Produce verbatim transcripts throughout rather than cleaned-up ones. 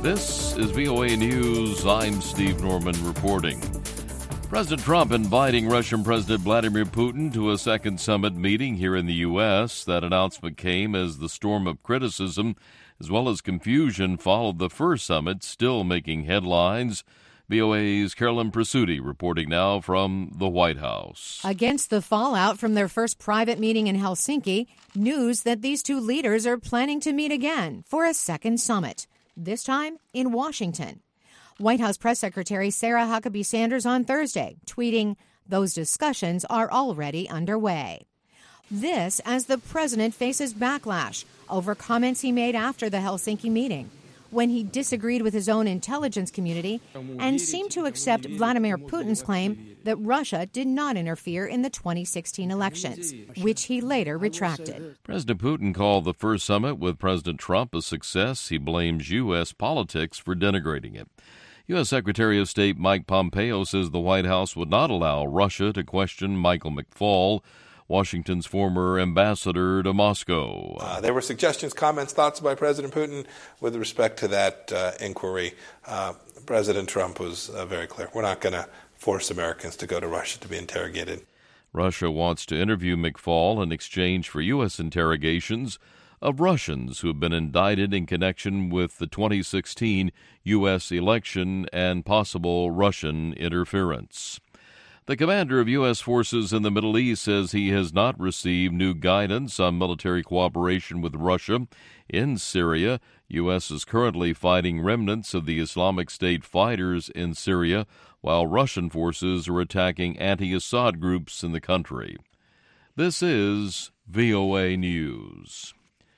This is V O A News. I'm Steve Norman reporting. President Trump inviting Russian President Vladimir Putin to a second summit meeting here in the U S. That announcement came as the storm of criticism as well as confusion followed the first summit, still making headlines. V O A's Carolyn Presutti reporting now from the White House. Against the fallout from their first private meeting in Helsinki, news that these two leaders are planning to meet again for a second summit, this time in Washington. White House Press Secretary Sarah Huckabee Sanders on Thursday, tweeting, "Those discussions are already underway." This as the president faces backlash over comments he made after the Helsinki meeting, when he disagreed with his own intelligence community and seemed to accept Vladimir Putin's claim that Russia did not interfere in the twenty sixteen elections, which he later retracted. President Putin called the first summit with President Trump a success. He blames U S politics for denigrating it. U S. Secretary of State Mike Pompeo says the White House would not allow Russia to question Michael McFaul, Washington's former ambassador to Moscow. Uh, there were suggestions, comments, thoughts by President Putin with respect to that uh, inquiry. Uh, President Trump was uh, very clear. We're not going to force Americans to go to Russia to be interrogated. Russia wants to interview McFaul in exchange for U S interrogations of Russians who have been indicted in connection with the twenty sixteen U S election and possible Russian interference. The commander of U S forces in the Middle East says he has not received new guidance on military cooperation with Russia in Syria. U S is currently fighting remnants of the Islamic State fighters in Syria, while Russian forces are attacking anti-Assad groups in the country. This is V O A News.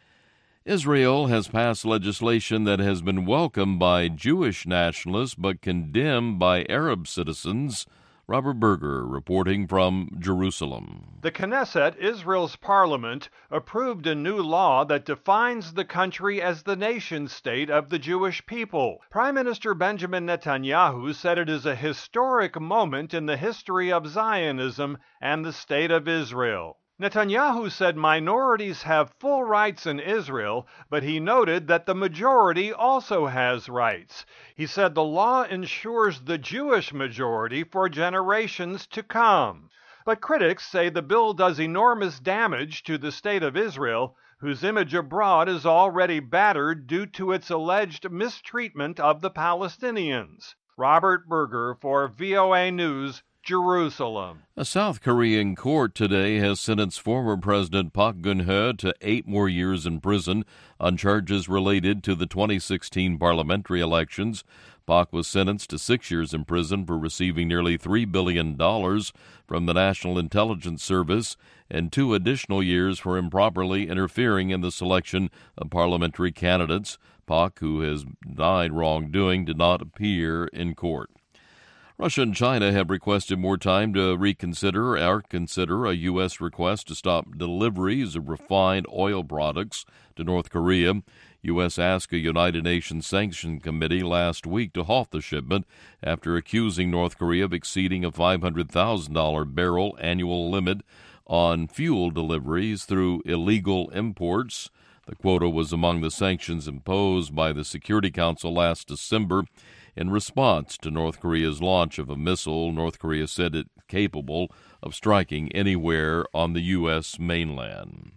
Israel has passed legislation that has been welcomed by Jewish nationalists but condemned by Arab citizens. Robert Berger reporting from Jerusalem. The Knesset, Israel's parliament, approved a new law that defines the country as the nation-state of the Jewish people. Prime Minister Benjamin Netanyahu said it is a historic moment in the history of Zionism and the state of Israel. Netanyahu said minorities have full rights in Israel, but he noted that the majority also has rights. He said the law ensures the Jewish majority for generations to come. But critics say the bill does enormous damage to the state of Israel, whose image abroad is already battered due to its alleged mistreatment of the Palestinians. Robert Berger for V O A News, Jerusalem. A South Korean court today has sentenced former President Park Geun-hye to eight more years in prison on charges related to the twenty sixteen parliamentary elections. Park was sentenced to six years in prison for receiving nearly three billion dollars from the National Intelligence Service and two additional years for improperly interfering in the selection of parliamentary candidates. Park, who has denied wrongdoing, did not appear in court. Russia and China have requested more time to reconsider or consider a U S request to stop deliveries of refined oil products to North Korea. U S asked a United Nations Sanction Committee last week to halt the shipment after accusing North Korea of exceeding a five hundred thousand dollars barrel annual limit on fuel deliveries through illegal imports. The quota was among the sanctions imposed by the Security Council last December. In response to North Korea's launch of a missile, North Korea said it capable of striking anywhere on the U S mainland.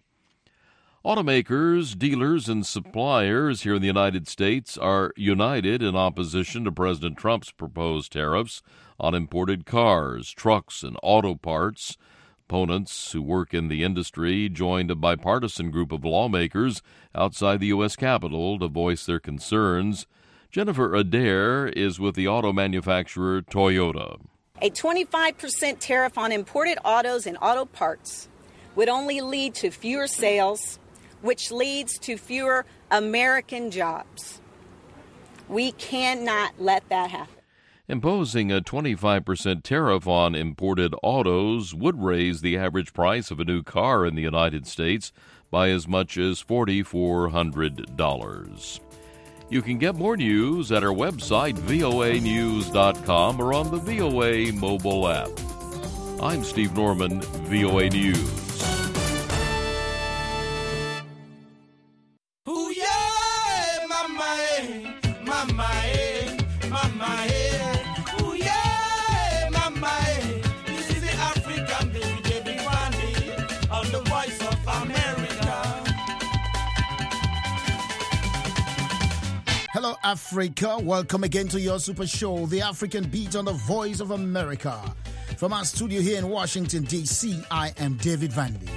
Automakers, dealers, and suppliers here in the United States are united in opposition to President Trump's proposed tariffs on imported cars, trucks, and auto parts. Opponents who work in the industry joined a bipartisan group of lawmakers outside the U S Capitol to voice their concerns. Jennifer Adair is with the auto manufacturer Toyota. A twenty-five percent tariff on imported autos and auto parts would only lead to fewer sales, which leads to fewer American jobs. We cannot let that happen. Imposing a twenty-five percent tariff on imported autos would raise the average price of a new car in the United States by as much as four thousand four hundred dollars. You can get more news at our website, V O A news dot com, or on the V O A mobile app. I'm Steve Norman, V O A News. Ooh, yeah, my man, my mama, eh, mama, eh. Ooh, yeah, mama, eh. This is the African baby, David Vandy, on the Voice of America. Hello, Africa. Welcome again to your super show, The African Beat on the Voice of America. From our studio here in Washington, D C, I am David Vandy.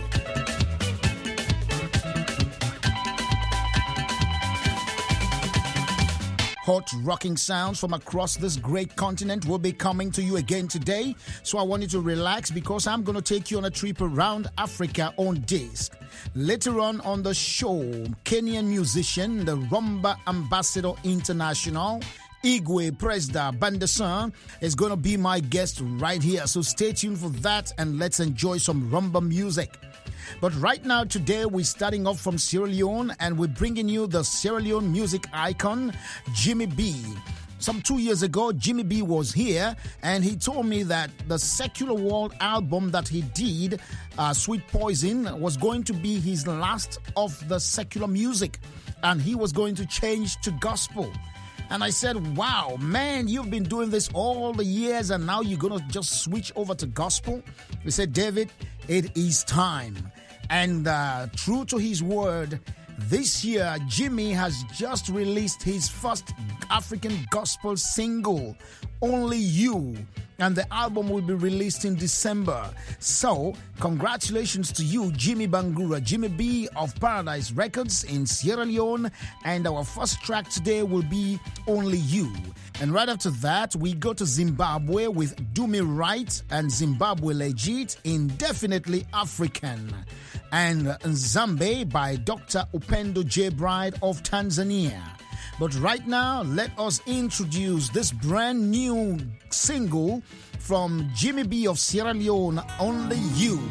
Hot rocking sounds from across this great continent will be coming to you again today. So I want you to relax because I'm going to take you on a trip around Africa on disc. Later on on the show, Kenyan musician, the Rumba Ambassador International, Igwe Presda Bandesan, is going to be my guest right here. So stay tuned for that and let's enjoy some rumba music. But right now, today, we're starting off from Sierra Leone and we're bringing you the Sierra Leone music icon, Jimmy B. Some two years ago, Jimmy B was here and he told me that the Secular World album that he did, uh, Sweet Poison, was going to be his last of the secular music and he was going to change to gospel. And I said, wow, man, you've been doing this all the years and now you're going to just switch over to gospel? He said, David, it is time. And uh, true to his word, this year, Jimmy has just released his first African gospel single, Only You. And the album will be released in December. So, congratulations to you, Jimmy Bangura, Jimmy B of Paradise Records in Sierra Leone. And our first track today will be Only You. And right after that, we go to Zimbabwe with Do Me Right and Zimbabwe Legit in Definitely African. And Nzambe by Doctor Upendo J. Bride of Tanzania. But right now, let us introduce this brand new single from Jimmy B of Sierra Leone, Only You.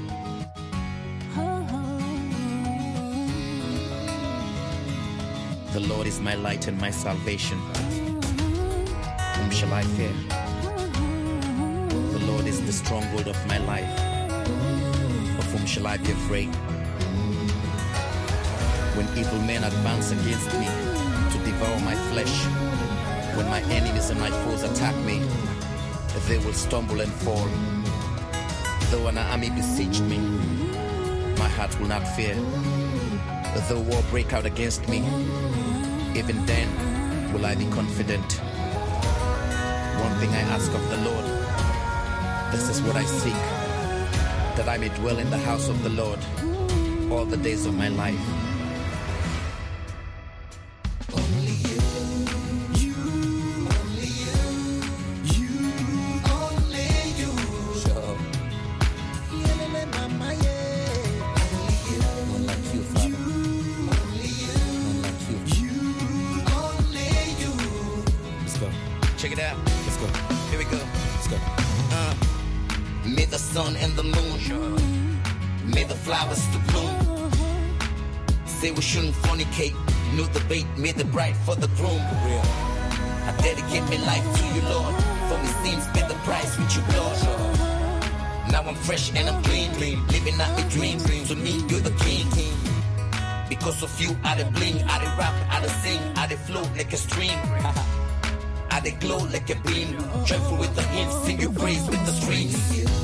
The Lord is my light and my salvation. Whom shall I fear? The Lord is the stronghold of my life. Of whom shall I be afraid? When evil men advance against me to devour my flesh, when my enemies and my foes attack me, they will stumble and fall. Though an army besiege me, my heart will not fear. Though war break out against me, even then will I be confident. One thing I ask of the Lord, this is what I seek, that I may dwell in the house of the Lord all the days of my life. Only you, you, only you, you, only you. Sure. Yeah, mama, yeah. Only you, None like you, Father. only you, None like you. you, only you. Let's go. Check it out. Let's go. Here we go. Let's go. Uh, may the sun and the moon, may the flowers to bloom. Say we shouldn't fornicate, no debate, may the bride for the groom. Real. I dedicate my life to you, Lord. For my sins, pay the price with you, Lord. Now I'm fresh and I'm clean, clean. Living out my dream. To me, you're the king. Because of you, I dey bling, I dey rap, I dey sing, I dey flow like a stream. I dey glow like a beam. Joyful with the hymns, sing your praise with the strings.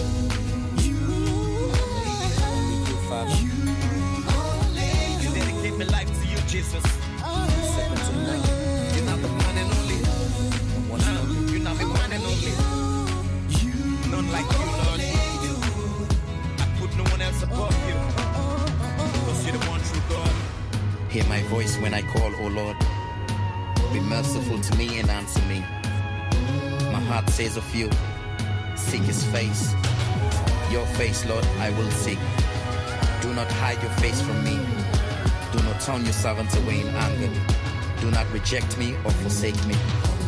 Father. Dedicate my life to you, Jesus. Second to none. You're not the one and only. One and Uh, only. You're not the one and only. None like you, Lord. I put no one else above you. Because you're the one true God. Hear my voice when I call, O Lord. Be merciful to me and answer me. My heart says of you, seek his face. Your face, Lord, I will seek. Do not hide your face from me. Do not turn your servants away in anger. Do not reject me or forsake me.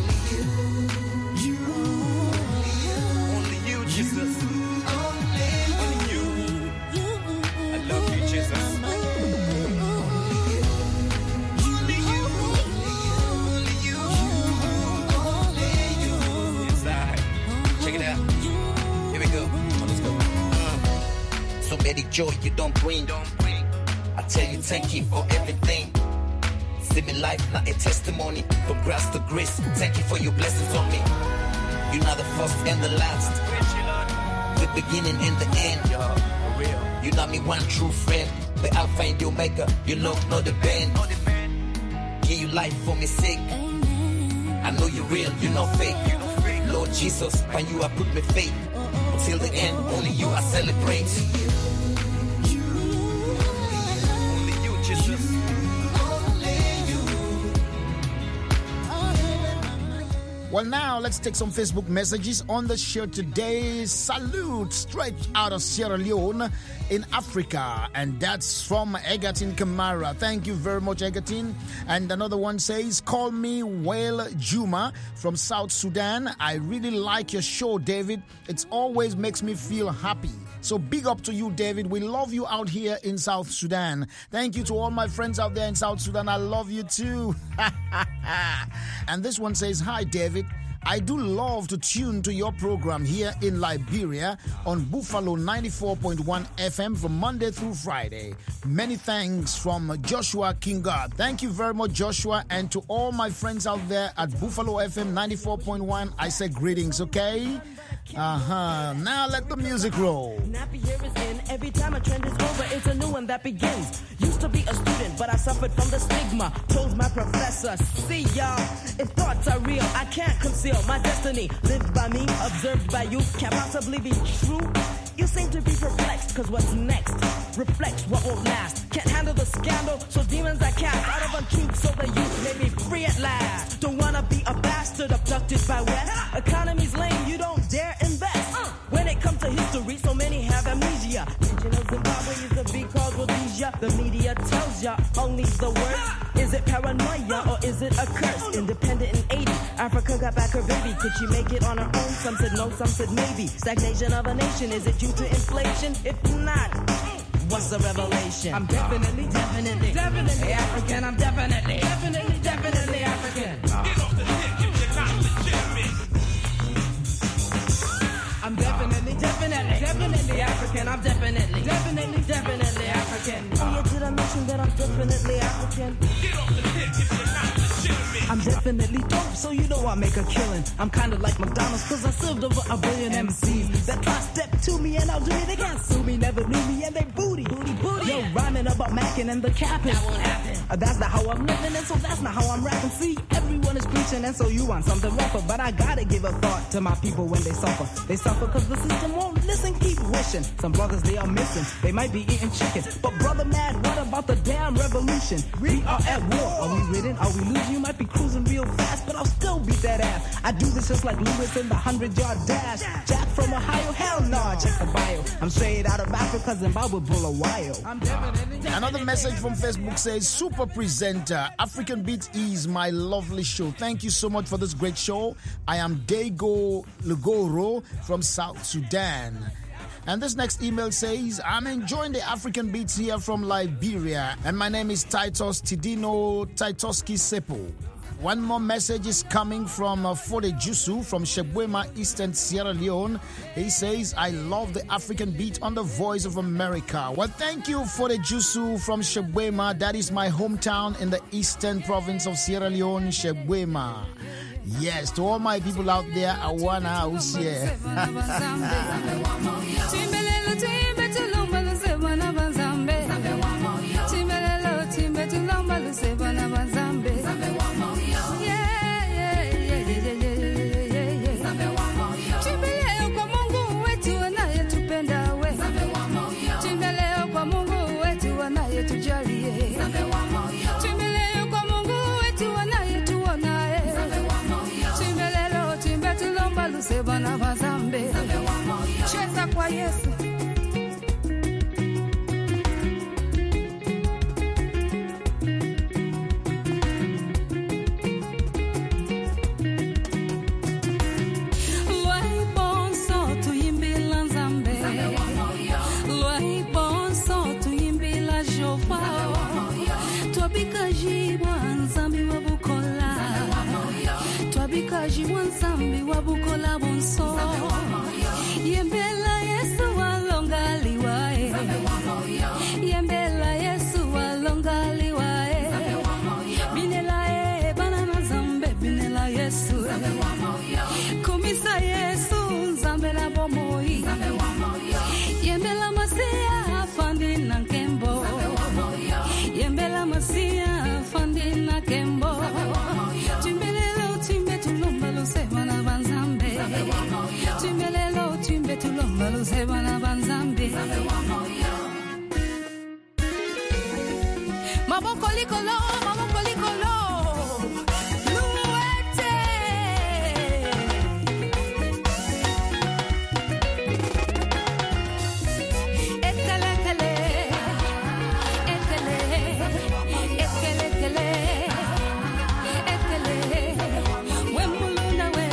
Only you, Jesus. Only you. I love you, Jesus. Only you. Only you. Yes, I. Check it out. Here we go. Let's go. Uh, so many joy you don't bring. I tell you, thank you for everything. Living life, not a testimony. From grass to grace, thank you for your blessings on me. You're not the first and the last, the beginning and the end. You're not me one true friend, the Alpha and the Omega. You love, not the band. Give you life for me sake. I know you're real, you're not fake. Lord Jesus, by you I put my faith. Until the end, only you I celebrate. Only you, Jesus. Well, now let's take some Facebook messages on the show today. Salute straight out of Sierra Leone in Africa. And that's from Egatin Kamara. Thank you very much, Egatin. And another one says, call me Whale Juma from South Sudan. I really like your show, David. It always makes me feel happy. So big up to you, David. We love you out here in South Sudan. Thank you to all my friends out there in South Sudan. I love you too. And this one says, hi, David. I do love to tune to your program here in Liberia on Buffalo ninety-four point one F M from Monday through Friday. Many thanks from Joshua Kingard. Thank you very much, Joshua. And to all my friends out there at Buffalo F M ninety-four point one, I say greetings, okay? Uh-huh. Now let the music roll. Nappy year is in. Every time a trend is over, it's a new one that begins. Used to be a student, but I suffered from the stigma. Told my professor, see y'all, if thoughts are real, I can't conceal my destiny. Lived by me, observed by you, can't possibly be true. You seem to be perplexed, cause what's next reflects what won't last. Can't handle the scandal, so demons I cast out of untruth, so the youth may be free at last. Don't wanna be a bastard abducted by West. Economy's lame, you don't dare invest. Uh. When it comes to history, so many have amnesia. Region of Zimbabwe is a big cause Rhodesia. The media tells ya only the worst. Is it paranoia or is it a curse? Independent in eighty, Africa got back her baby. Could she make it on her own? Some said no, some said maybe. Stagnation of a nation, is it due to inflation? If not, what's the revelation? I'm definitely, definitely, definitely African. I'm definitely, definitely, definitely African. Uh. Get off the dick if you're not legitimate. I'm definitely, definitely, definitely African. I'm definitely, definitely, definitely African. Oh, yeah, did I mention that I'm definitely African? Get off the dick if you're not legitimate. I'm definitely dope, so you know I make a killing. I'm kinda like McDonald's, cause I served over a billion M Cs. That try step to me and I'll do it. They can't sue me, never knew me, and they booty. Booty, booty. Yo, rhyming about macking and the capping. That won't happen. Uh, that's not how I'm living, and so that's not how I'm rapping. See, everyone is preaching, and so you want something rougher. But I gotta give a thought to my people when they suffer. They suffer cause the system won't listen, keep wishing. Some brothers they are missing, they might be eating chicken. But brother mad, what about the damn revolution? We are at war. Are we ridden? Are we losing? You might be cruising real fast, but I'll still beat that ass. I do this just like Lewis in the hundred yard dash. Jack from Ohio, hell no, nah, check the bio. I'm straight out of Africa, Zimbabwe, Bulawayo. Another message from Facebook says, super presenter, African Beats is my lovely show. Thank you so much for this great show. I am Dago Lugoro from South Sudan. And this next email says, I'm enjoying the African Beats here from Liberia. And my name is Titus Tidino Titoski Sepo. One more message is coming from uh, Fode Jusu from Shebwema, Eastern Sierra Leone. He says, I love the African beat on the Voice of America. Well, thank you, Fode Jusu from Shebwema. That is my hometown in the Eastern province of Sierra Leone, Shebwema. Yes, to all my people out there, Awana house here. Cheza kwa Yesu. Wansambi wabukola bonso yembela Yesu walongaliwae yembela Yesu walongaliwae bine Yesu Kumisa Yesu Nzambe la bomoi Yembela Masia Fandi na Kembo Yembela Masia Fandi na Kembo Timbelelo timbe tulomba lusema na banzambe Timbelelo timbe tulomba lusema na banzambe Maboko likolo, maboko likolo Luete Ekele, ekele Ekele, ekele, ekele Ekele, wemulunda we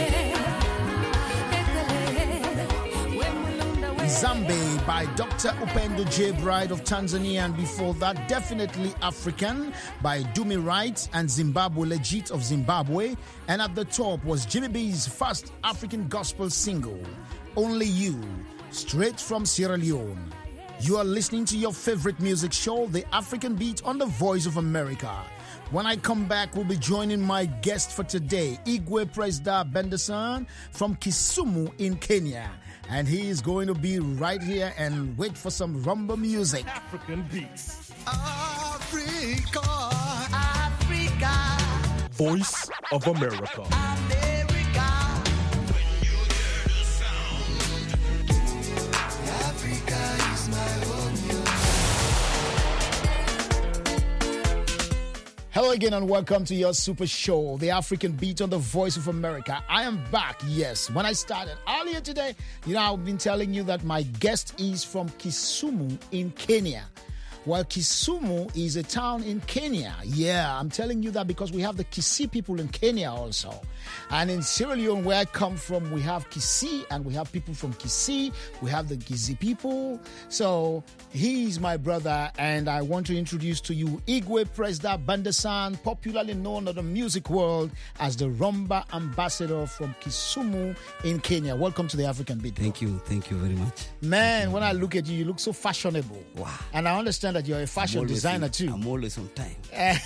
Ekele, wemulunda we Zambe by Doctor Upendo J. Bride of Tanzania, and before that, Definitely African by Dumi Wright and Zimbabwe Legit of Zimbabwe. And at the top was Jimmy B's first African gospel single, Only You, straight from Sierra Leone. You are listening to your favorite music show, The African Beat, on the Voice of America. When I come back, we'll be joining my guest for today, Igwe Presda Benderson from Kisumu in Kenya. And he is going to be right here and wait for some rumba music. African Beats. Africa, Africa, Voice of America. America. When you hear the sound, Africa is my home. Hello again and welcome to your super show, The African Beat on the Voice of America. I am back, yes. When I started earlier today, you know, I've been telling you that my guest is from Kisumu in Kenya. Well, Kisumu is a town in Kenya. Yeah, I'm telling you that because we have the Kisii people in Kenya also. And in Sierra Leone, where I come from, we have Kisii and we have people from Kisii. We have the Gizi people. So he's my brother, and I want to introduce to you Igwe Presda Benderson, popularly known in the music world as the Rumba Ambassador from Kisumu in Kenya. Welcome to the African Beat. Thank you. Thank you very much. Man, when I look at you, you look so fashionable. Wow. And I understand that you're a fashion designer in, too. I'm always on time.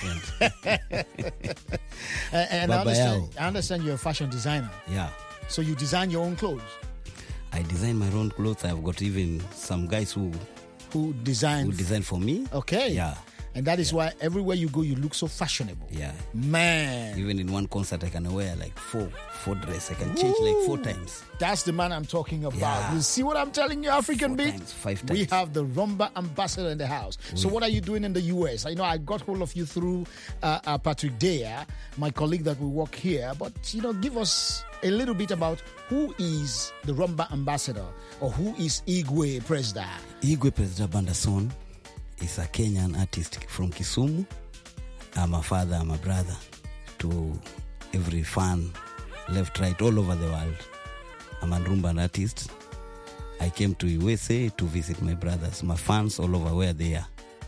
and I understand, I understand you're a fashion designer. Yeah. So you design your own clothes? I design my own clothes. I've got even some guys who who design who design for me. Okay. Yeah. And that is yeah. why everywhere you go, you look so fashionable. Yeah. Man. Even in one concert, I can wear like four, four dresses. I can change Ooh. like four times. That's the man I'm talking about. Yeah. You see what I'm telling you, African four Beat? Times, five times. We have the Rumba Ambassador in the house. Oui. So what are you doing in the U S? I know I got hold of you through uh, uh, Patrick Dea, my colleague that we work here. But, you know, give us a little bit about who is the Rumba Ambassador, or who is Igwe Presda? Igwe Presda Benderson is a Kenyan artist from Kisumu. I'm a father, I'm a brother to every fan, left, right, all over the world. I'm a Rumba artist. I came to U S A to visit my brothers, my fans all over where they are.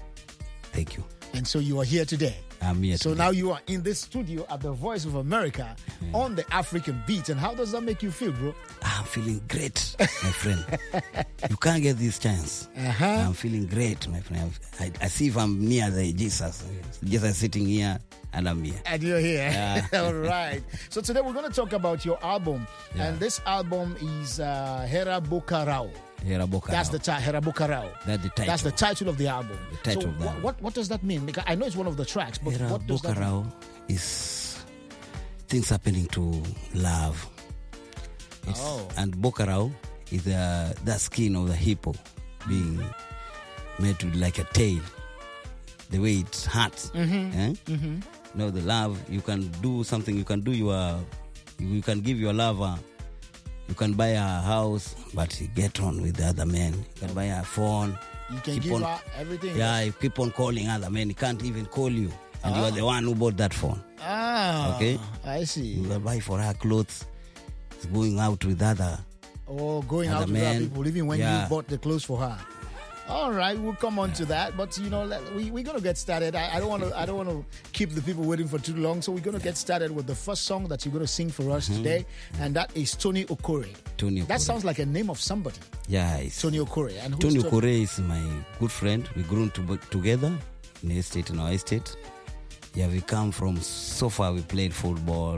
Thank you. And so you are here today. I'm here So today. now you are in this studio at the Voice of America yeah. on the African Beat. And how does that make you feel, bro? I'm feeling great, my friend. You can't get this chance. Uh-huh. I'm feeling great, my friend. I, I see if I'm near the Jesus. Jesus sitting here and I'm here. And you're here. Yeah. All right. So today we're going to talk about your album. Yeah. And this album is uh, Hera Bokarao. Hera Bokarao. That's the title. Hera Bokarao. That's the title. That's the title of the album. The title so of the wh- album. What, what does that mean? Because I know it's one of the tracks, but Hera what does that mean? Bokarao is things happening to love. It's, oh. And Bokarao is the, the skin of the hippo being made to like a tail. The way it hurts. Mm-hmm. Eh? Mm-hmm. No, the love, you can do something, you can do your, you can give your lover, you can buy a house, but you get on with the other men. You can buy a phone. You can keep give on, her everything. Yeah, you keep on calling other men. He can't even call you. And Ah. you are the one who bought that phone. Ah, Okay? I see. You will buy for her clothes. It's going out with other. Or going Other out with men. other people, even when Yeah. you bought the clothes for her. All right, we'll come on Yeah. to that, but you know, let, we we're gonna get started. I, I don't want to. I don't want to keep the people waiting for too long. So we're gonna get started with the first song that you're gonna sing for us Mm-hmm. today, and that is Tony Okore. Tony That Okore. sounds like a name of somebody. Yeah, it's, Tony Okore. And who's Tony Tony? Okore is my good friend. We grew to, together in the estate, in our estate. Yeah, we come from so far. We played football,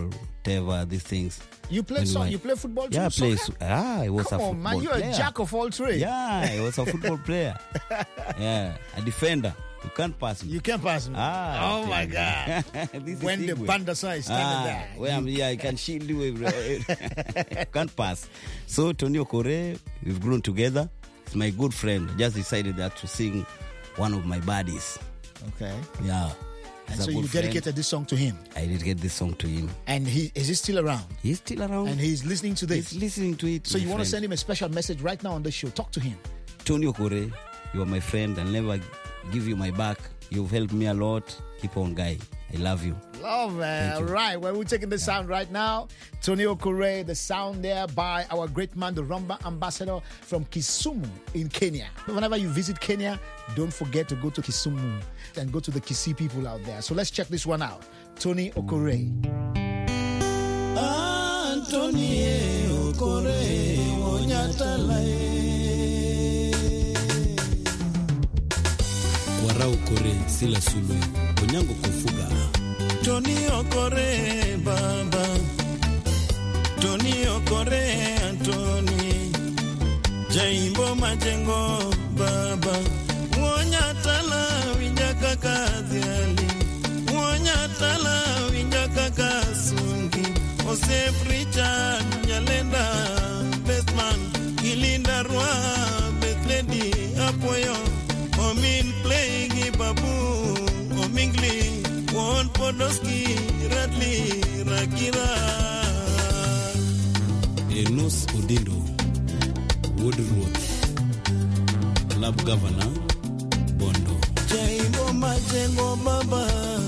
whatever, these things. You play soccer? You play football too? Yeah, I play. Soccer? Ah, I was Come a on, football man, you're player. a jack of all trades. Yeah, I was a football player. Yeah, a defender. You can't pass me. You can't pass me. Ah, oh my God! When the Bandasa is standing ah, there, where I'm here, I can shield you. Can't pass. So Tony Okore, we've grown together. He's my good friend. I just decided that to sing one of my buddies. Okay. Yeah. And He's so a you good dedicated friend. this song to him. I dedicated this song to him. And he is he still around? He's still around. And he's listening to this. He's listening to it. So you want friend. to send him a special message right now on the show? Talk to him. Tony Okore, you are my friend. I'll never give you my back. You've helped me a lot. Keep on, guy. I love you. Love, man. All right. Well, we're taking the yeah. sound right now. Tony Okore, the sound there by our great man, the Rumba ambassador from Kisumu in Kenya. Whenever you visit Kenya, don't forget to go to Kisumu and go to the Kisii people out there. So let's check this one out. Tony Okore. Anthony Okore, Onyatalae. Warau Kore, Sila Sulu, Onyango Kofuga. Tony Okore, Baba. Tony Okore, Anthony. Jaimbo Majengo, Baba. Onyatala, Winjaka Kaziali. Onyatala, Winjaka Kasungi. Osef Richard, Nyalenda, Bestman. Gilinda Rua, Best Lady, Apoyo. Omin playing babu, Omingli, Won Podoski, Radley, Rakira. Enos Odindo, Woodruff, Lab Governor, Bondo. Jaimbo Majengo Baba,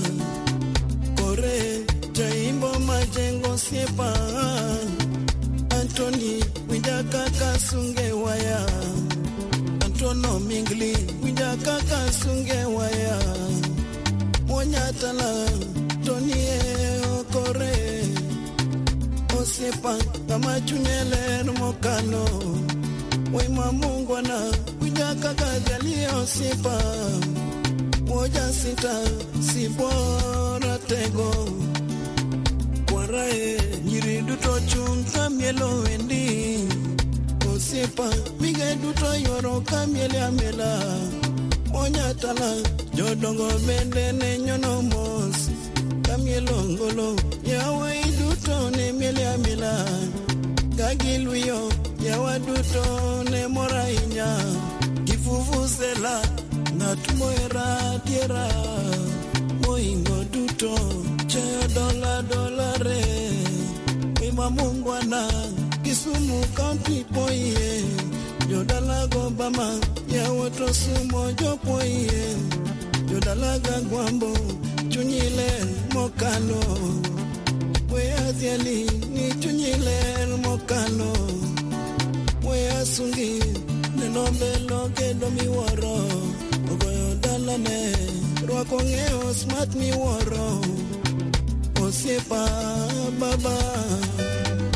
Kore, Jaimbo Majengo Siepa, Anthony, Winjaka Kasunge Waya. Antono Mingli, Winjaka Kasunge Waya. Onyatala, Tony Okore. Osepa, kama chunyele mokano. Wema mungwana, Winjaka Kajali Osepa. Moja sita, sibora tego. Kwarae, nyiriduto chunga mielo wendi. Osepa, mige duto yoro kamiele amela. Onyatala, jodongo bende ne nyono mos. Kamielo ngolo, yawe duto ne miele amela. Gagiluyo, yawa duto ne morainya. Kifufusela, natmoera tierra. Moingo duto, chayo dola dolare. Wima mungwana, Kisumu County poye, Jodalaga Bama, Yawoto Sumo Jopoye, Jodalaga Guambo, Chunyile Mokano, Wea Ziali, Ni Chunyile Mokano, Wea Sungi, Nenobelo Kedomi Woro, Ogoyo Dalane, Rwakongeo Smart Mi Woro, Osepa Baba.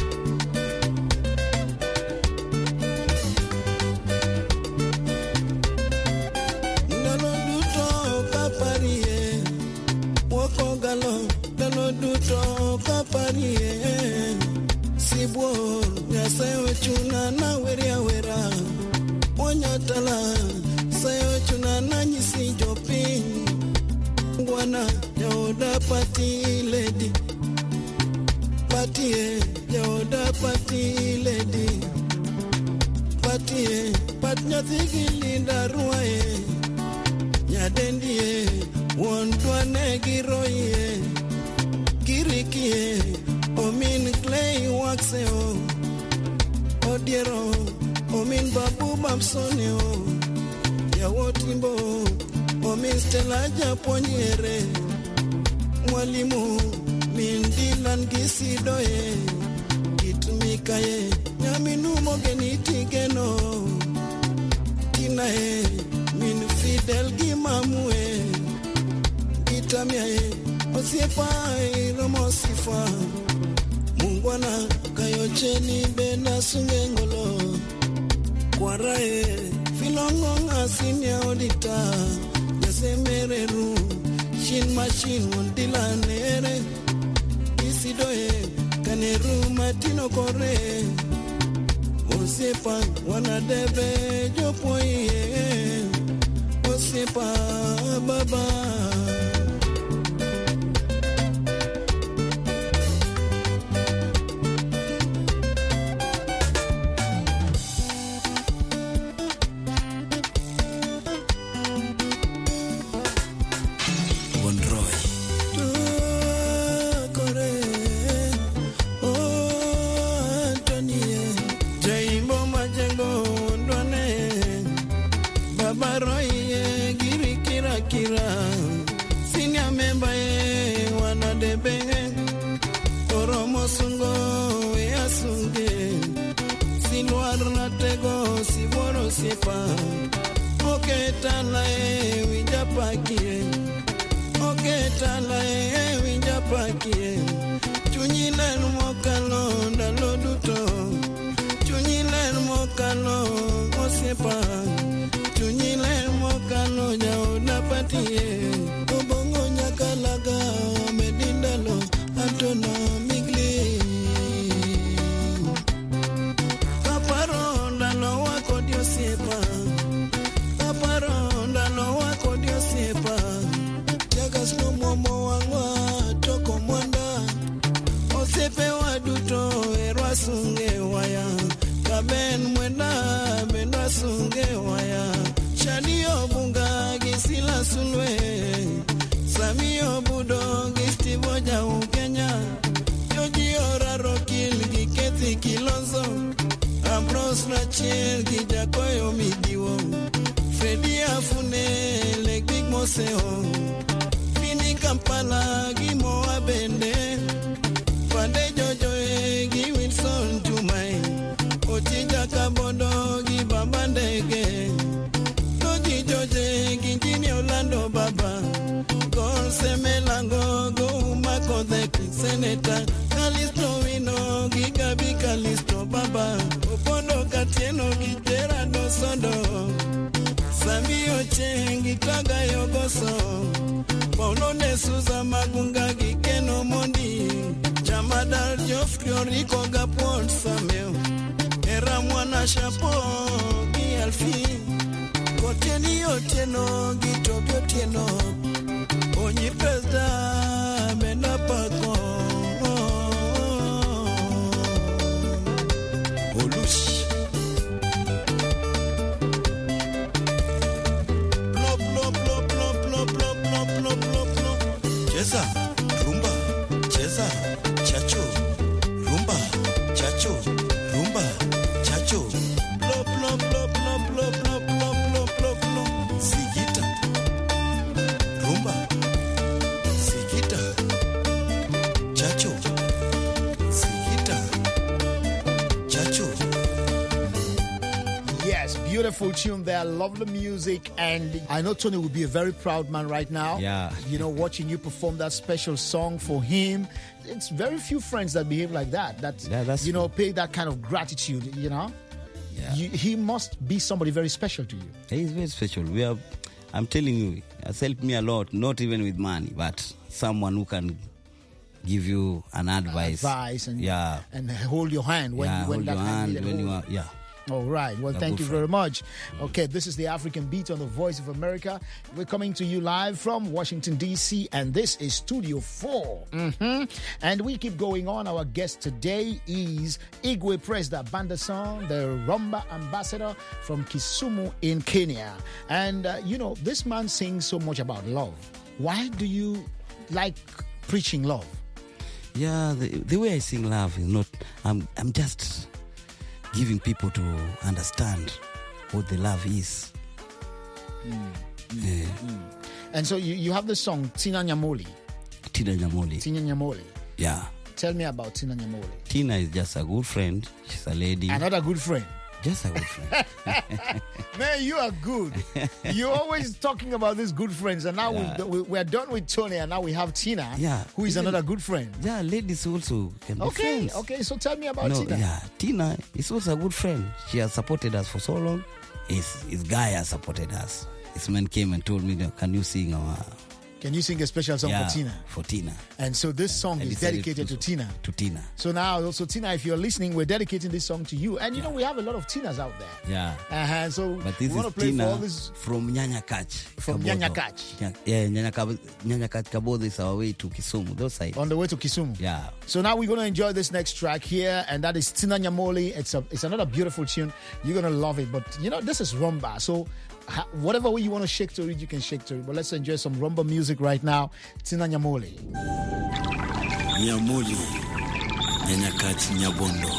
Duto kaparie Sibo Yasayo chuna na weria wera Onyatala Sayo chuna na nyisi jopi Ngwana Yaoda pati lady Patie Yaoda pati lady Patie Patnya thigi linda ruae Nyadendie Wondwa negiroye Kirikie, Omin Clay Waxeo, Odiero, Omin Babu Babsonio, Yawotimbo, Omin Stella Japoniere, Mwalimu, Mindilan Gisidoye, Kitmikaye, Yaminu Mogeniti Geno, Tinae, Min Fidel Gimamue, Gitamiae, Osiepa ilomosifa Mungwana kayocheni bena sungengolo Kwarae filongo ngasinia odita Yasemereru Shin machine undila nere Isidoe Generu Martino Corre, Osepa, Wanadebe, Jopoye, Osepa, Baba. Beautiful tune there, lovely music, and I know Tony will be a very proud man right now. Yeah. You know, watching you perform that special song for him. It's very few friends that behave like that, that, yeah, that's you know, pay that kind of gratitude, you know. Yeah. You, he must be somebody very special to you. He's very special. We are, I'm telling you, has helped me a lot, not even with money, but someone who can give you an advice. Advice and, yeah. and hold your hand when, yeah, when hold that your hand hand when you are, yeah. All right. Well, A thank you good very friend. much. Okay, this is the African Beat on the Voice of America. We're coming to you live from Washington, D C, and this is Studio four. Mm-hmm. And we keep going on. Our guest today is Igwe Presda Bandason, the Rumba ambassador from Kisumu in Kenya. And, uh, you know, this man sings so much about love. Why do you like preaching love? Yeah, the, the way I sing love is not, I'm, I'm just giving people to understand what the love is. Mm, mm, yeah. mm. And so you, you have the song Tina Nyamoli. Tina Nyamoli. Tina Nyamoli. Yeah. Tell me about Tina Nyamoli. Tina is just a good friend. She's a lady. Another good friend. Just a good friend. Man, you are good. You're always talking about these good friends, and now Yeah. we, we're done with Tony, and now we have Tina, Yeah. who is Even- another good friend. Yeah, ladies also can be Okay, friends. okay. So tell me about no, Tina. Yeah, Tina is also a good friend. She has supported us for so long. His, his guy has supported us. His man came and told me, can you sing our Can you sing a special song yeah, for Tina? For Tina. And so this song I is decided dedicated to, to Tina. To Tina. So now, also Tina, if you're listening, we're dedicating this song to you. And you yeah. know, we have a lot of Tinas out there. Yeah. Uh-huh. So but this we want is to play Tina for all this from Nyanya Kach. From Nyanya Kach. Yeah, Nyanya Kach Kabodho is our way to Kisumu, those sides. On the way to Kisumu. Yeah. So now we're going to enjoy this next track here, and that is Tina Nyamoli. It's a, it's another beautiful tune. You're going to love it. But, you know, this is rumba. So ha- whatever way you want to shake to it, you can shake to it. But let's enjoy some rumba music right now. Tina Nyamoli. Nyamoli. Nyanya Kach Nyabondo.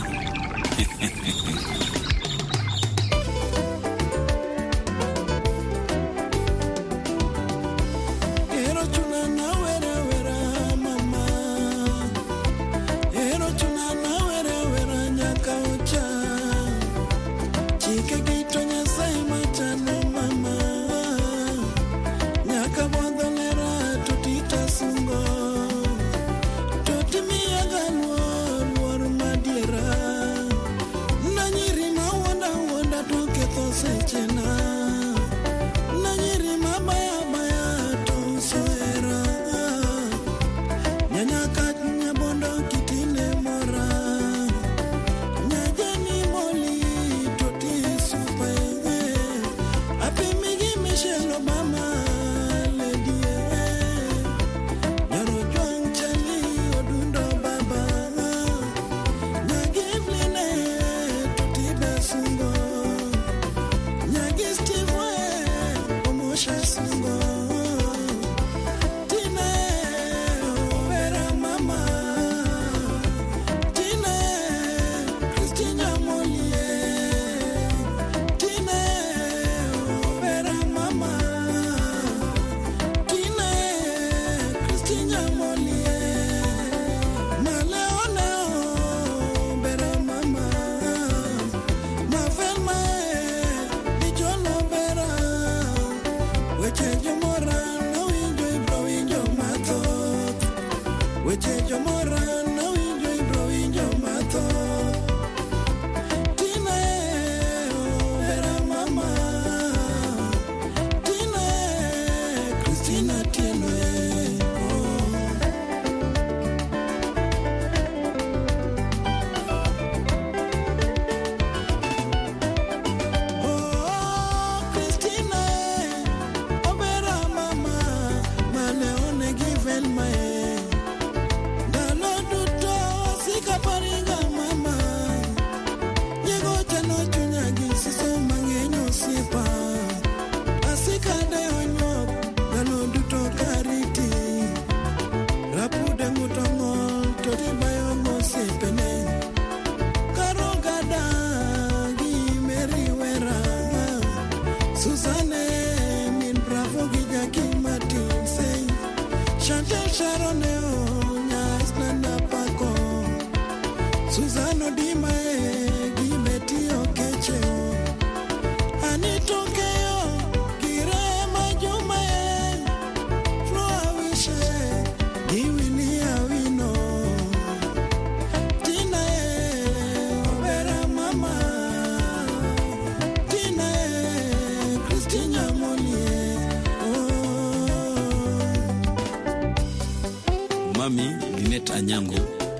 Mami Linet Anyango,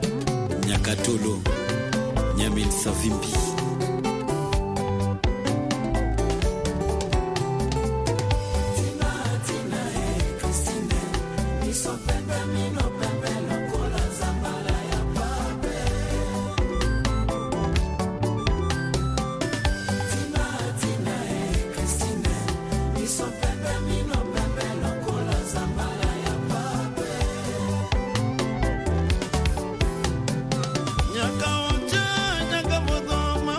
Nyakatolo, Nyamin Savimbi. Nyaka ocha, nyaka bodho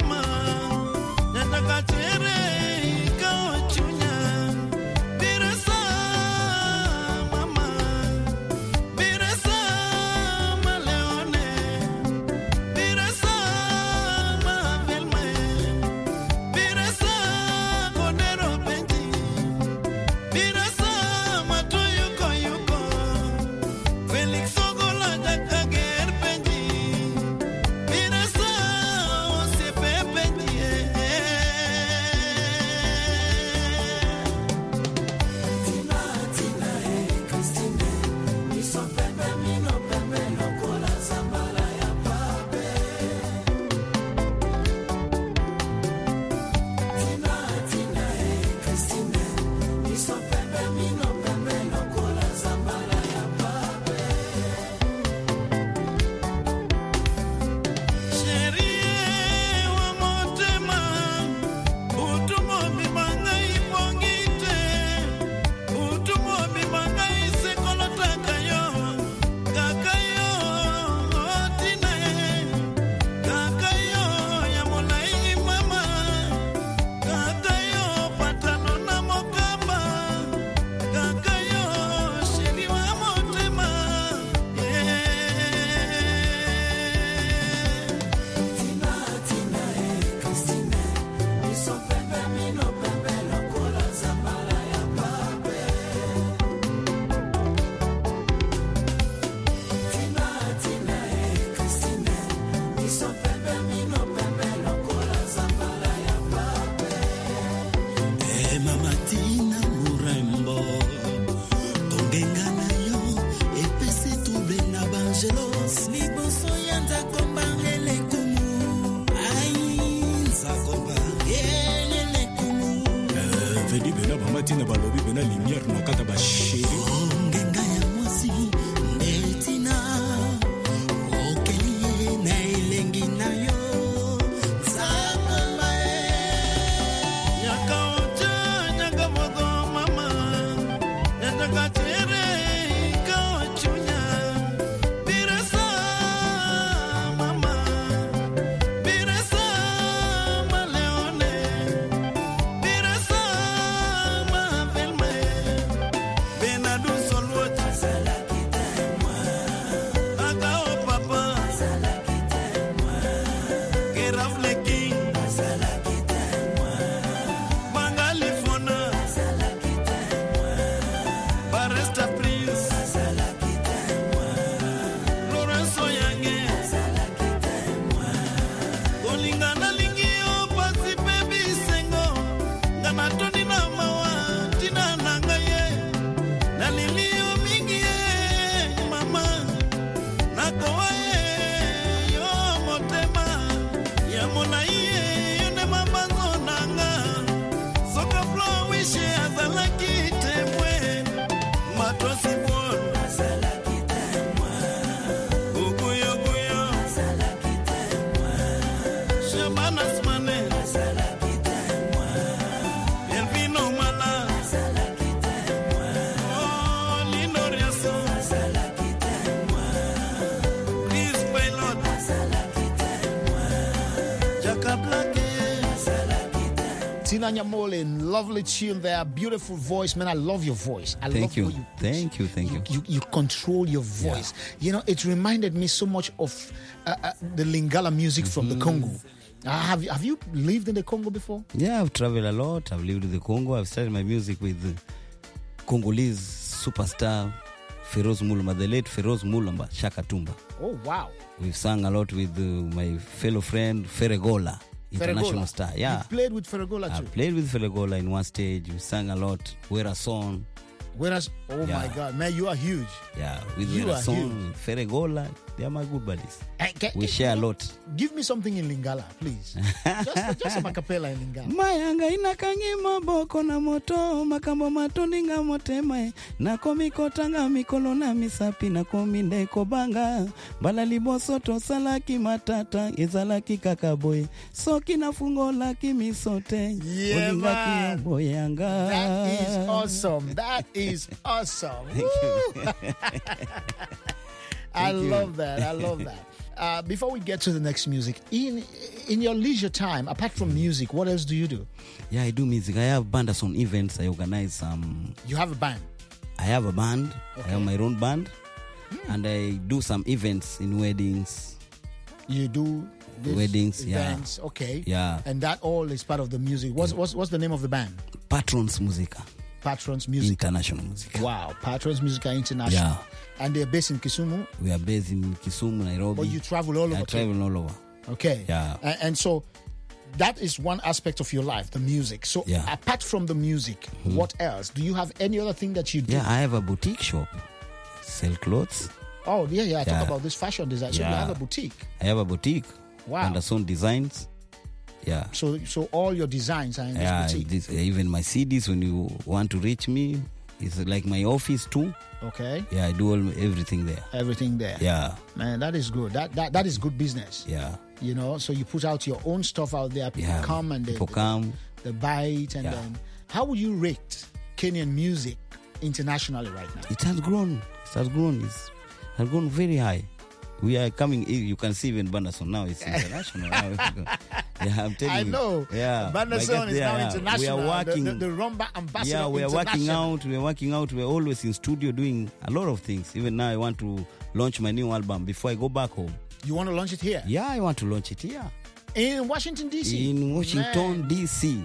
Eh, Mama Tina Murembo, Tongenga na yo, epesi trouble na bangelos, liboso yanda kombangele kumu, ai nzakomba, yele kumu. Eh, vedi bena Mama Tina balobi bena lumière na kata ba chéri. Tongenga ya mwasi, netina, okeli na elengi na yo, nzakomba e. Nyaka ocha, nyaka moto mama, nyaka tere, ika ochunya, birasa mama, birasa maleone, birasa ma filme, benadu solwota, aka o papa, kerafleki, Bangalifona, Baresta Prince, Lorenzo Yange, Olingana Lingio, Pasi Baby Sengo, Ganatoni na mawa, Tina Nangaye, Nalilio Mingie, Mama, Nakoaye, Yo Motema, Yamonaye, Yone Mama Zonanga, Soka Flow Wishe Azalaki Temwe, Matrosi Bon, Ukuyo Kuyo, Shabana Smane, Elvino Mala, Oh, Lino Riaso, Chris Paylot, Jaka Blake, Tina Nyamole, lovely tune there, beautiful voice, man. I love your voice. I Thank love you. what you Thank you. Thank you. you, you control your voice. You know, it reminded me so much of uh, uh, the Lingala music from the Congo. Uh, have you have you lived in the Congo before? Yeah, I've traveled a lot. I've lived in the Congo. I've started my music with the Congolese superstar Feroz Mulumba, the late Feroz Mulumba, Shaka Tumba. Oh wow! We've sung a lot with uh, my fellow friend Ferregola, international Ferregola. star. Yeah, You played with Ferregola I too. played with Ferregola in one stage. We sang a lot. Wera song. Whereas, oh Yeah. my God, man, you are huge. Yeah, with You Wera are song, huge. with Ferregola. They are my good buddies. Eh, ca- We share a lot. Give me something in Lingala, please. just, just a macapella in Lingala. Mayanga inakangi maboko na moto makambo matoninga motema nako mikotanga mikolo na misapi nako mindeko banga bala liboso to salaki matata ezalaki kakaboy soki na fungo laki misote Yeah, olinga man. kiyoboyanga. That is awesome. That is awesome. Thank Woo! you. I Thank you. love that. I love that. Uh, before we get to the next music, in in your leisure time, apart from music, what else do you do? Yeah, I do music. I have bandas on events. I organize some. You have a band. I have a band. I have my own band, and I do some events in weddings. You do this Weddings, yeah. events, okay. Yeah. And that all is part of the music. What's what's what's the name of the band? Patrons Musica. Patrons Music. International Music. Wow, Patrons Musica International. Yeah. And they're based in Kisumu. We are based in Kisumu, Nairobi. But you travel all over. I too. travel all over. Okay. Yeah. And, and so that is one aspect of your life, the music. So Yeah. apart from the music, what else? Do you have any other thing that you do? Yeah, I have a boutique shop. Sell clothes. Oh, yeah, yeah. I talk Yeah. about this fashion design. So you Yeah. have a boutique. I have a boutique. Wow. Anderson Designs. Yeah. So so all your designs are in this Yeah, boutique. this, even my C Ds, when you want to reach me, it's like my office too. Okay. Yeah, I do all, everything there. Everything there. Yeah. Man, that is good. That that that is good business. Yeah. You know, so you put out your own stuff out there. People Yeah. come and they, People come. they buy it. And Yeah. then, how would you rate Kenyan music internationally right now? It has grown. It has grown. It's, it has grown very high. We are coming. You can see even Bandason now. It's international. now. Yeah, I'm telling I you. know. Yeah, Bandason is now international. We are working. The, the, the Rumba ambassador. Yeah, we are working international. out. We are working out. We are always in studio doing a lot of things. Even now, I want to launch my new album before I go back home. You want to launch it here? Yeah, I want to launch it here In Washington, D C? in Washington, Man. D C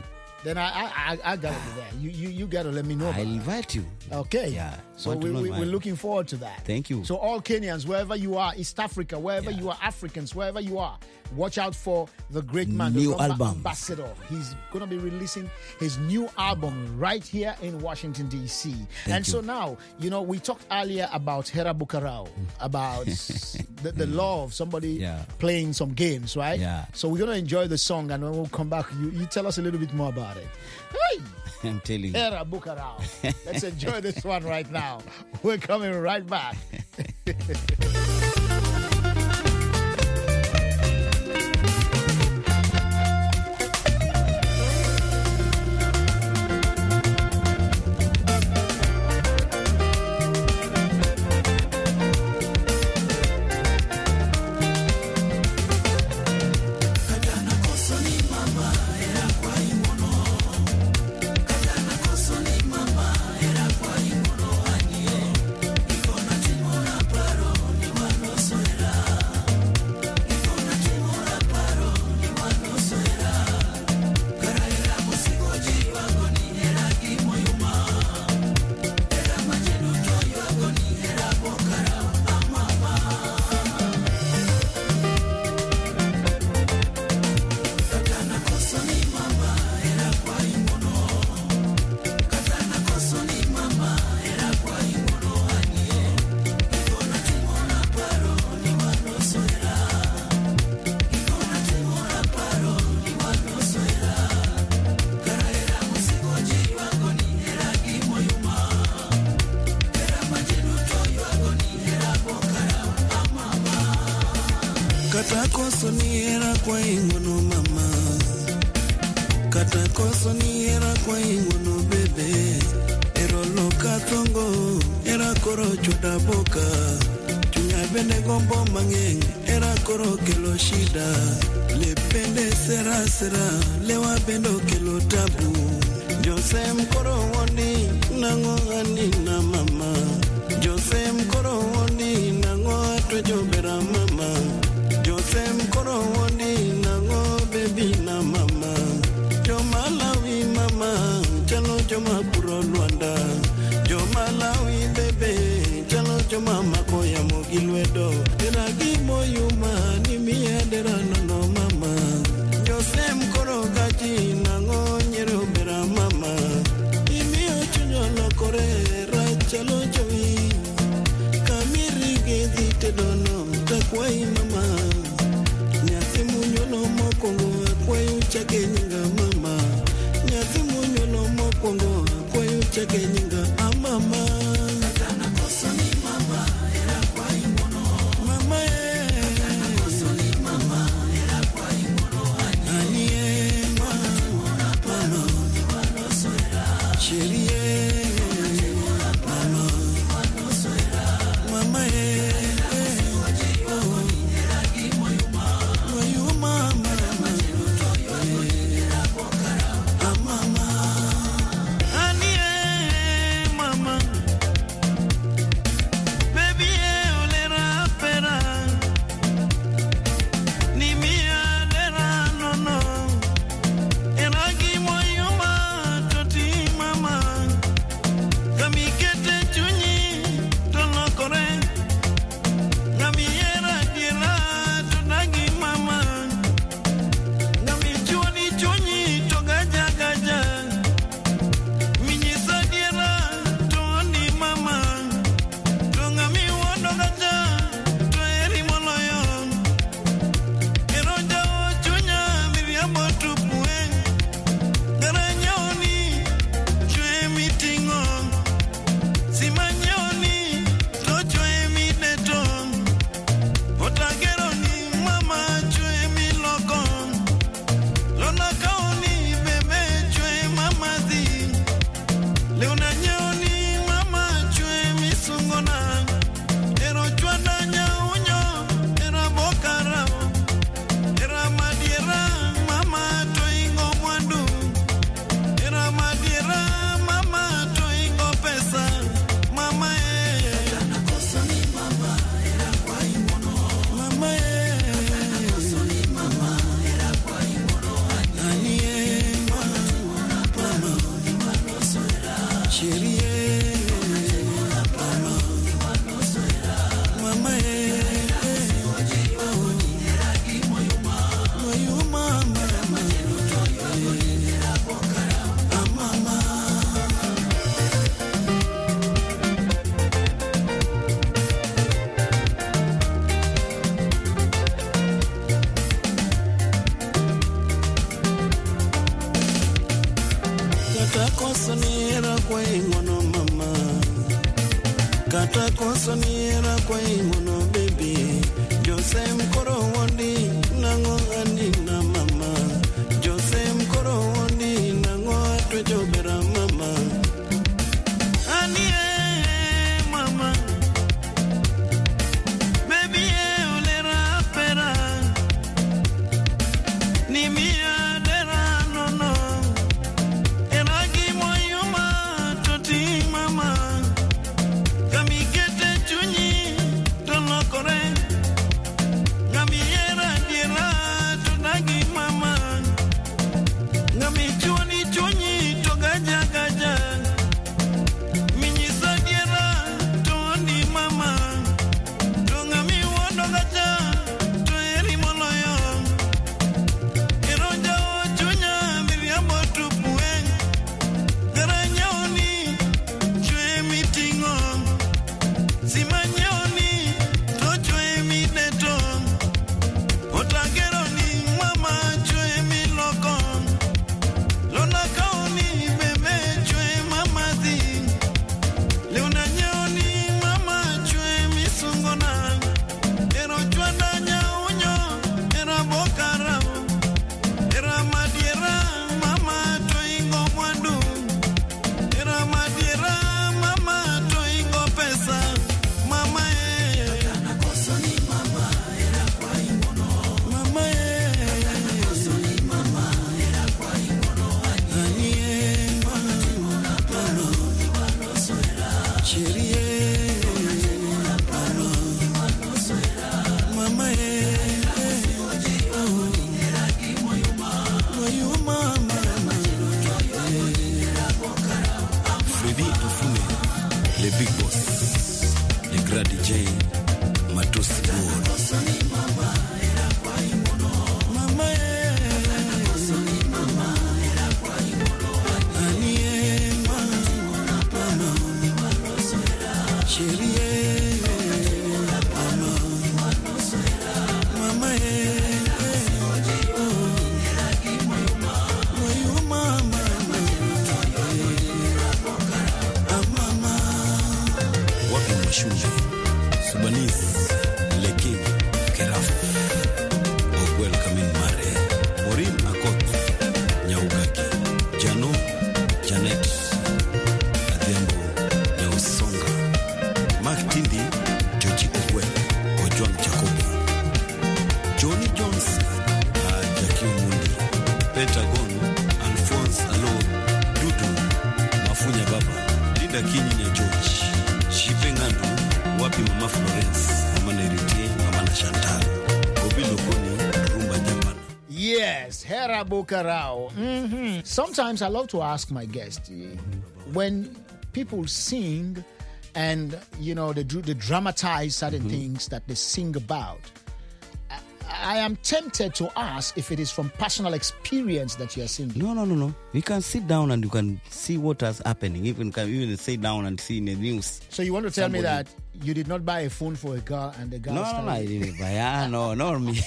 Then I I, I, I gotta do that. You you you gotta let me know. I'll invite you. Okay. Yeah. So Want to we, know we, my- we're looking forward to that. Thank you. So all Kenyans, wherever you are, East Africa, wherever you are, Africans, wherever you are, watch out for the great man, New the Rumba album. ambassador. He's gonna be releasing his new album right here in Washington D C. And you. so now, you know, we talked earlier about Hera Bukarao, about the, the law of somebody Yeah. playing some games, right? Yeah. So we're gonna enjoy the song, and when we'll come back, you, you tell us a little bit more about it. Hey! I'm telling you. Hera Bukarao. Let's enjoy this one right now. We're coming right back. Kata koso ni era kwa ingono mama, kata koso ni era kwa ingono bebe, ero lo katongo era koro chuda boka, chunya bende gombo mangeng era koro kelo shida, le pende sera sera lewa bendo kelo tabu, Josem koro woni nango ani na mama, Josem koro woni nango atwejo bera mama. Josem koro woni nango baby na mama, jo Malawi mama, chalo jo mapuro Luanda, jo Malawi bebe, chalo jo mama koya mogilwedo, dera gimo yuma ni miedera no no mama, Josem koro gaji nango nyero bera mama, imi ochunyo lokore rachalo jowi, kamiri gezi tedono takwai mama. Nyasi munyolo mokongo akwayo chake nyinga mama. Nyasi munyolo mokongo akwayo chake nyinga amama. Katana koso ni mama era kwa imono. Mama eh. Katana koso ni mama era kwa imono. Ani eh mama. Mama ni wano soera. Sheri eh. Mama ni wano soera. Mama eh. koso ni era kwa ingono mama, kata koso ni era kwa ingono baby. Jose mkoro wondi nango andi na mama, Jose mkoro wondi nango atwe jobera mama. Anie mama, baby e olera pera, ni mia dera no no, eragi moyuma toti mama, kami kete chunyi tono kore, kami era dira tunagi mama, kami chuni chunyi toga jaga jaga. Bukarao. Mm-hmm. Sometimes I love to ask my guests, when people sing and, you know, they, they dramatize certain mm-hmm. things that they sing about, I, I am tempted to ask if it is from personal experience that you are singing. No, no, no, no. You can sit down and you can see what is happening. Even can even sit down and see in the news. So you want to tell Somebody. me that you did not buy a phone for a girl and the girl No, no, no, I didn't buy ah, no, not me.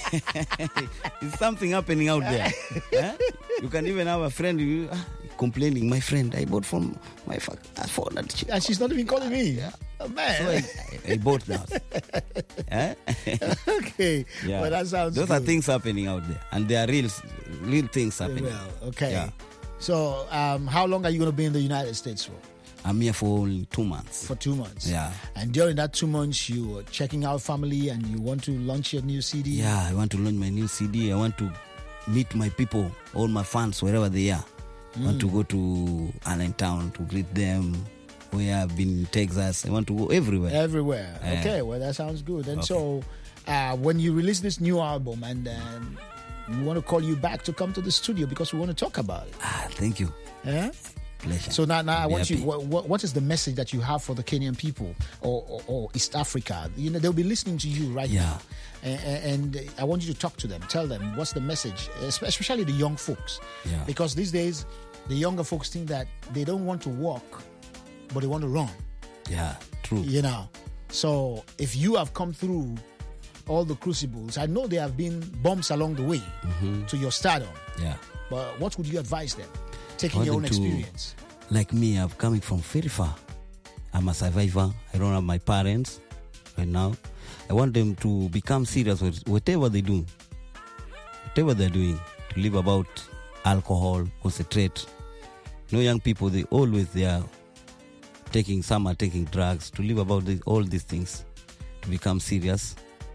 It's something happening out there. eh? You can even have a friend you, ah, complaining, my friend, I bought from my phone. That and she's not even calling me. Yeah. Oh, man. So I, I bought now. eh? Okay. Yeah. Well, that sounds Those good. are things happening out there. And there are real, real things happening. Well, okay. Yeah. So um, how long are you going to be in the United States for? I'm here for only two months. For two months? Yeah. And during that two months, you are checking out family and you want to launch your new C D? Yeah, I want to launch my new C D. I want to meet my people, all my fans, wherever they are. I mm. want to go to Allentown to greet them. Where I've been in Texas. I want to go everywhere. Everywhere. Yeah. Okay, well, that sounds good. And Okay. so uh, when you release this new album and um, we want to call you back to come to the studio because we want to talk about it. Ah, thank you. Yeah? Pleasure. So now, now I Be want happy. you. What, what, what is the message that you have for the Kenyan people or, or, or East Africa? You know, they'll be listening to you right Yeah. now, and, and I want you to talk to them. Tell them what's the message, especially the young folks, Yeah. because these days the younger folks think that they don't want to walk, but they want to run. Yeah, true. You know, so if you have come through all the crucibles, I know there have been bumps along the way Mhm. to your stardom. Yeah. But what would you advise them, taking I your own want them to experience? like me, I'm coming from very far. I'm a survivor. I don't have my parents right now. I want them to become serious with whatever they do, whatever they're doing, to live about alcohol, concentrate. You know, young people, they always, they are taking, some are taking drugs, to live about this, all these things, to become serious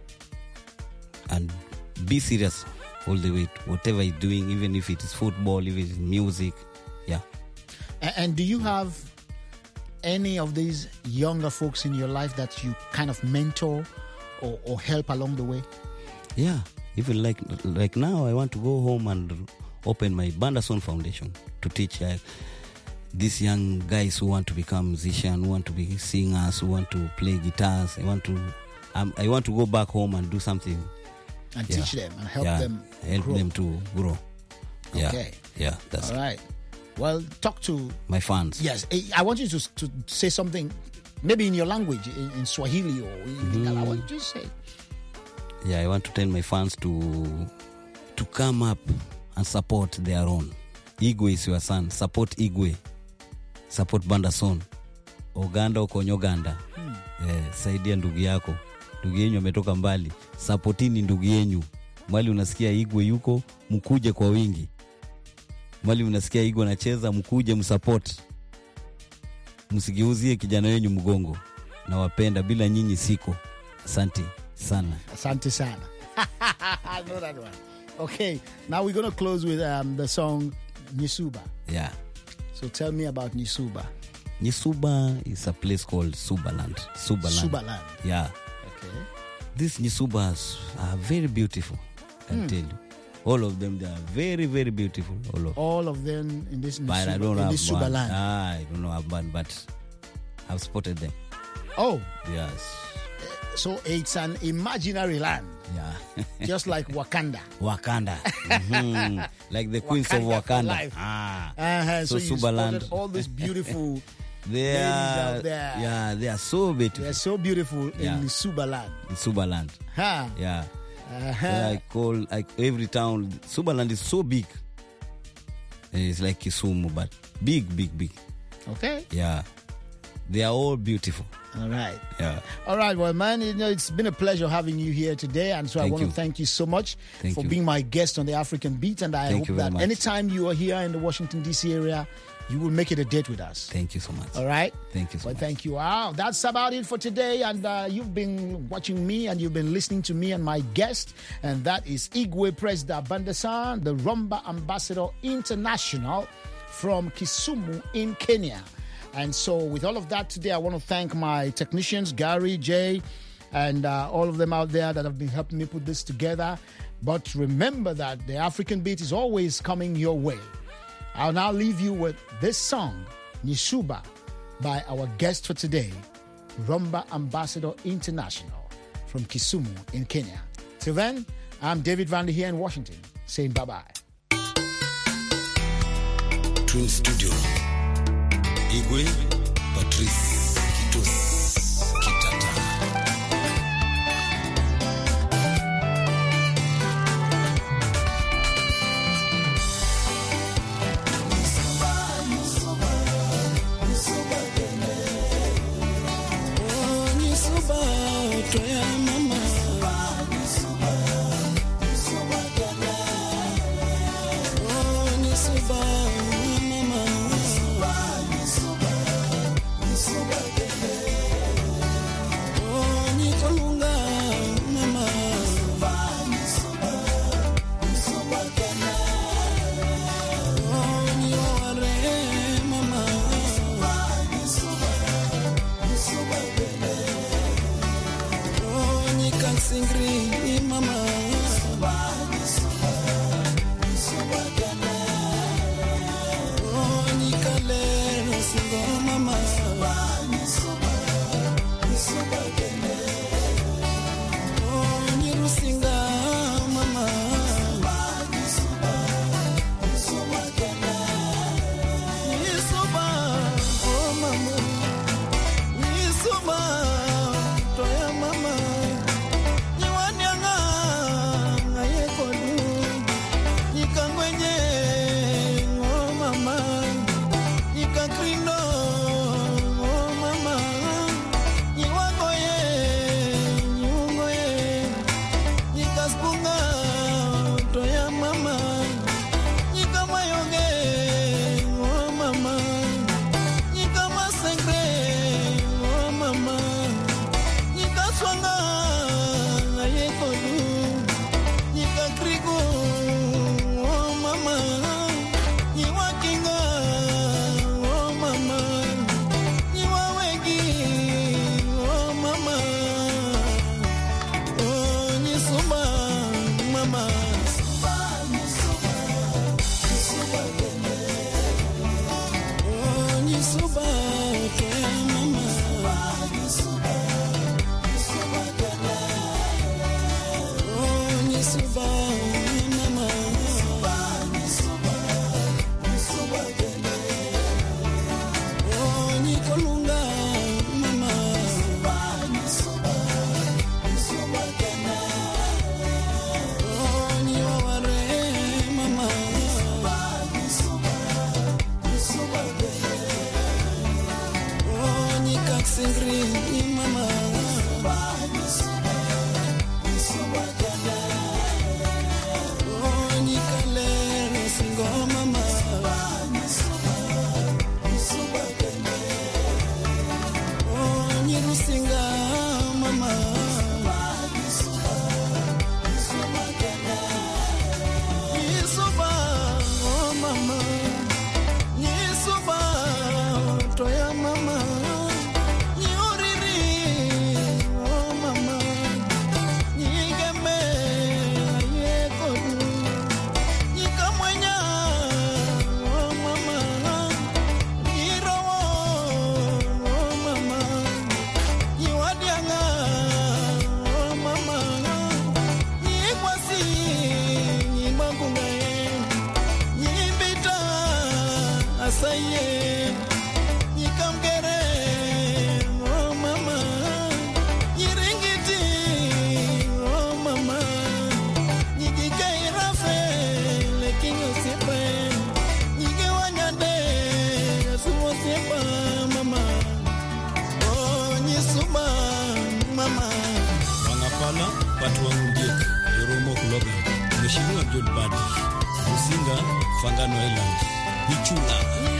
and be serious all the way, whatever you're doing, even if it is football, if it is music, yeah. And do you have any of these younger folks in your life that you kind of mentor or, or help along the way? Yeah, even like like now, I want to go home and open my Bandason Foundation to teach uh, these young guys who want to become musicians, who want to be singers, who want to play guitars. I want to, um, I want to go back home and do something and yeah. teach them and help yeah. them help grow. them to grow. Yeah. Okay. Yeah, that's all right. Well, talk to my fans. Yes, I want you to to say something, maybe in your language, in, in Swahili or in Lingala. Mm. What did you say? Yeah, I want to tell my fans to to come up and support their own. Igwe is your son. Support Igwe. Support Bandason. Uganda uko Uganda. Hmm. Eh, saidia ndugu yako. Ndugu yenyu ametoka mbali. Supportini ndugu yenyu. Mwali unasikia Igwe yuko, mkuje kwa wingi. Mwali unasikia Igwe anacheza, mkuje msupport. Msigeuzie kijana wenyu mgongo. Nawapenda, bila nyinyi siko. Asante sana. Asante sana. I know that one. Okay, now we're going to close with um, the song Nyisuba. Yeah. So tell me about Nyisuba. Nyisuba is a place called Subaland. Subaland. Subaland. Yeah. Okay. These Nyisubas are very beautiful, I can Hmm. tell you. All of them, they are very, very beautiful. All of, All of them in this, but Nyisuba, I don't in have this one. Subaland. Ah, I don't know have one, but I've spotted them. Oh. Yes. So it's an imaginary land. Yeah. Just like Wakanda. Wakanda. Mm-hmm. Like the queens of Wakanda for Wakanda. life. Ah. Uh-huh. So, So, you Subaland. spotted all these beautiful They ladies are, out there. yeah, they are so beautiful. They're so beautiful Yeah. in the Subaland. In Subaland. Huh. Yeah. Uh-huh. Yeah, I call like every town. Subaland is so big. It's like Kisumu, but big, big, big. Okay. Yeah. They are all beautiful. All right. Yeah. All right, well, man, you know, it's been a pleasure having you here today. And so Thank I want you. to thank you so much Thank for you. being my guest on the African Beat. And I Thank hope you very that much. anytime you are here in the Washington, D C area, you will make it a date with us. Thank you so much. All right? Thank you so Well, much. thank you. Wow, that's about it for today. And uh, you've been watching me and you've been listening to me and my guest. And that is Igwe Presda Bandasan, the Rumba Ambassador International from Kisumu in Kenya. And so with all of that today, I want to thank my technicians, Gary, Jay, and uh, all of them out there that have been helping me put this together. But remember that the African Beat is always coming your way. I'll now leave you with this song, Nyisuba, by our guest for today, Rumba Ambassador International from Kisumu in Kenya. Till then, I'm David Vander here in Washington, saying bye-bye. Twin Studio. Igwe, Patrice, Kitos, Kitata. Super. ye. Ni kamgere, oh mama. Ni ringiti, oh mama. Ni gikai rafe, lekingo sepe. Ni gewanyade, sumo sepa mama. Oh ni suba mama. Wangapala watu wangudiek Yoromo Kulobe Mheshimiwa John Badi Musinga Fangano Island Bichula